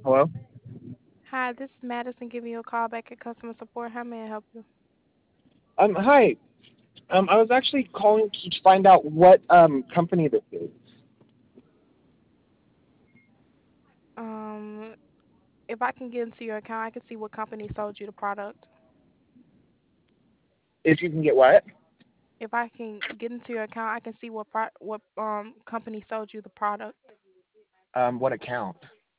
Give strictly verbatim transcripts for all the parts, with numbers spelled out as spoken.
Hello? Hi, this is Madison giving you a call back at customer support. How may I help you? Um, hi. Um, I was actually calling to find out what um company this is. Um, if I can get into your account, I can see what company sold you the product. If you can get what? If I can get into your account, I can see what pro- what um company sold you the product. Um, what account?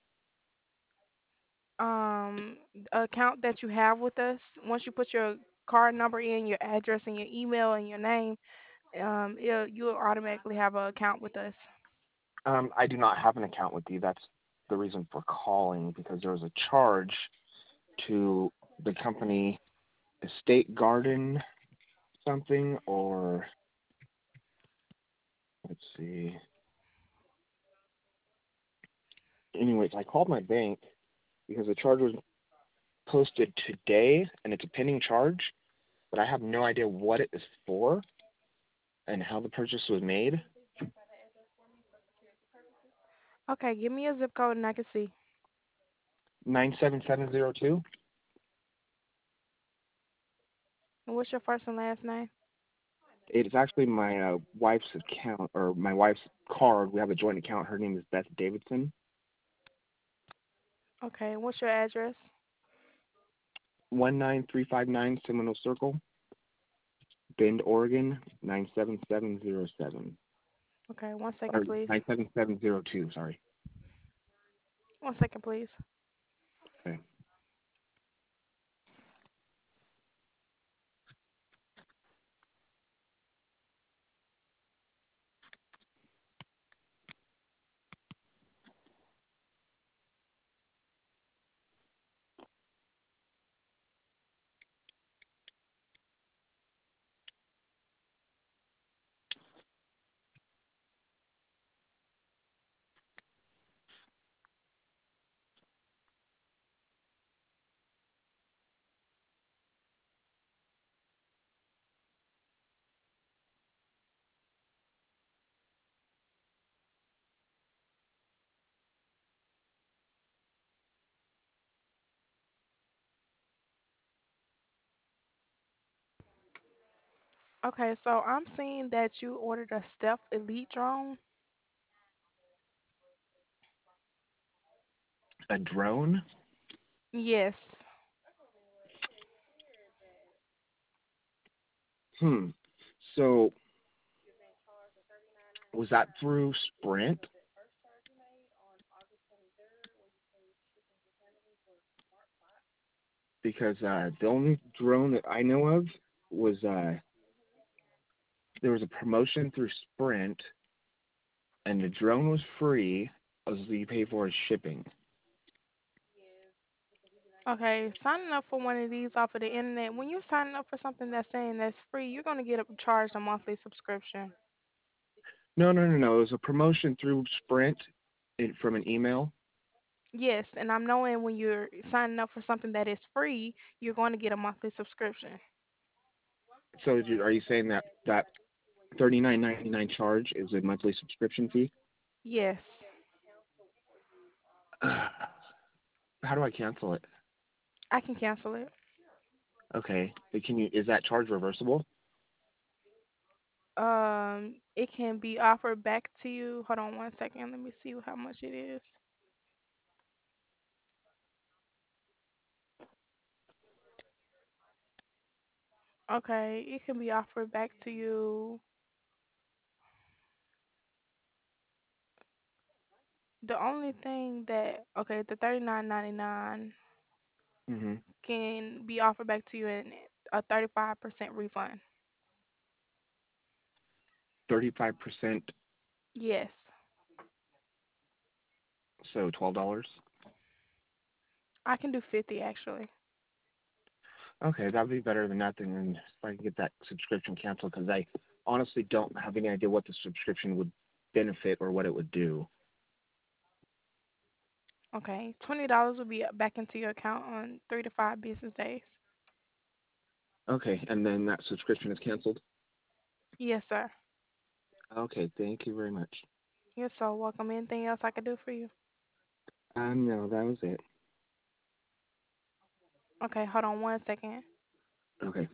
Um, account that you have with us. Once you put your card number in, your address, and your email and your name, um, it'll, you'll automatically have an account with us. Um, I do not have an account with you. That's the reason for calling because there was a charge to the company Estate Garden something or let's see. Anyways, I called my bank because the charge was posted today and it's a pending charge, but I have no idea what it is for and how the purchase was made. Okay, give me a zip code and I can see. nine seven seven zero two. And what's your first and last name? It's actually my uh, wife's account or my wife's card. We have a joint account. Her name is Beth Davidson. Okay, and what's your address? one nine three five nine Seminole Circle, Bend, Oregon nine seven seven zero seven. Okay, one second, Or please. nine seven seven zero two, sorry. One second, please. Okay. Okay, so I'm seeing that you ordered a Stealth Elite drone. A drone? Yes. Hmm. So was that through Sprint? Because uh, the only drone that I know of was uh, there was a promotion through Sprint, and the drone was free. As you pay for is shipping. Okay, signing up for one of these off of the internet, when you're signing up for something that's saying that's free, you're going to get a, charged a monthly subscription. No, no, no, no. It was a promotion through Sprint in, from an email. Yes, and I'm knowing when you're signing up for something that is free, you're going to get a monthly subscription. So you- are you saying that that thirty nine ninety nine charge is a monthly subscription fee? Yes, How do I cancel it? I can cancel it. Okay. Can you? Is that charge reversible? Um, it can be offered back to you. Hold on one second. Let me see how much it is. Okay, it can be offered back to you. The only thing that okay, the thirty nine ninety nine Mm-hmm. can be offered back to you in a thirty five percent refund. Thirty five percent. Yes. So twelve dollars. I can do fifty actually. Okay, that'd be better than nothing. And if I can get that subscription canceled, because I honestly don't have any idea what the subscription would benefit or what it would do. Okay. Twenty dollars will be back into your account on three to five business days. Okay, and then that subscription is canceled. Yes, sir. Okay, thank you very much. You're so welcome. Anything else I could do for you? Um, no, that was it. Okay, hold on one second. Okay.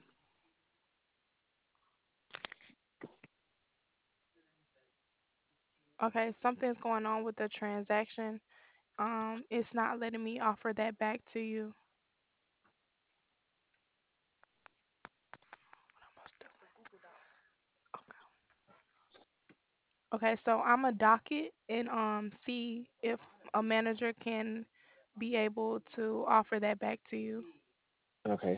Okay, something's going on with the transaction. Um, it's not letting me offer that back to you. Okay, so I'm a docket and um see if a manager can be able to offer that back to you. Okay.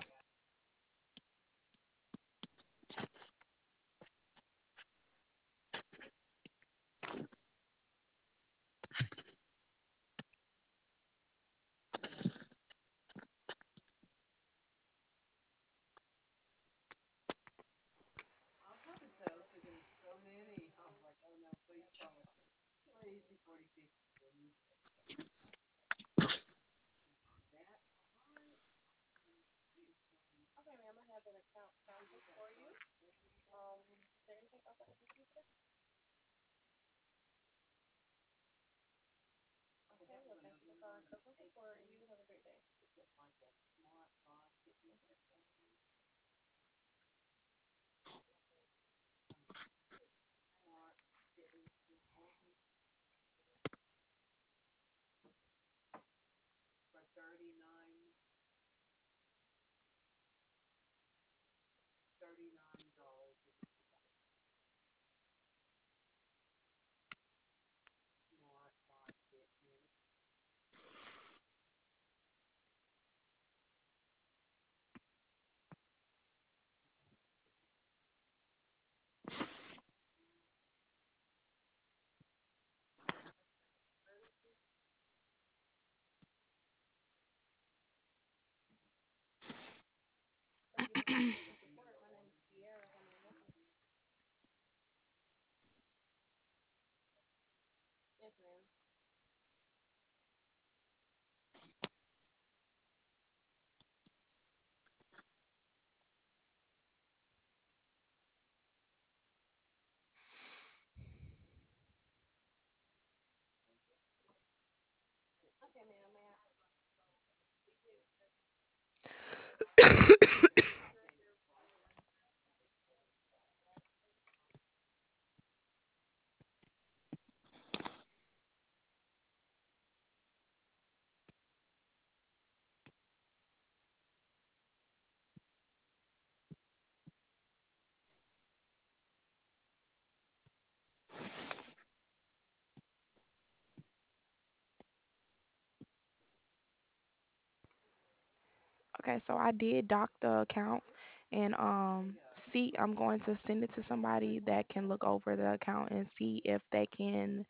Okay, so I did dock the account and um see I'm going to send it to somebody that can look over the account and see if they can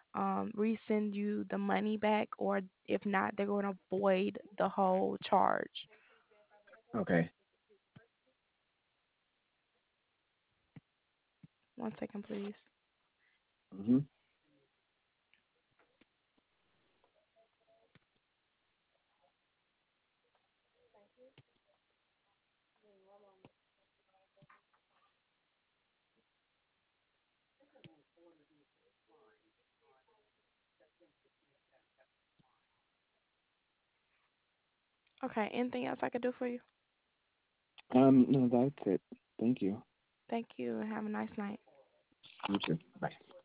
um resend you the money back, or if not they're going to void the whole charge. Okay. One second, please. Mhm. Okay, anything else I could do for you? Um, no, that's it. Thank you. Thank you and have a nice night. You too. Bye.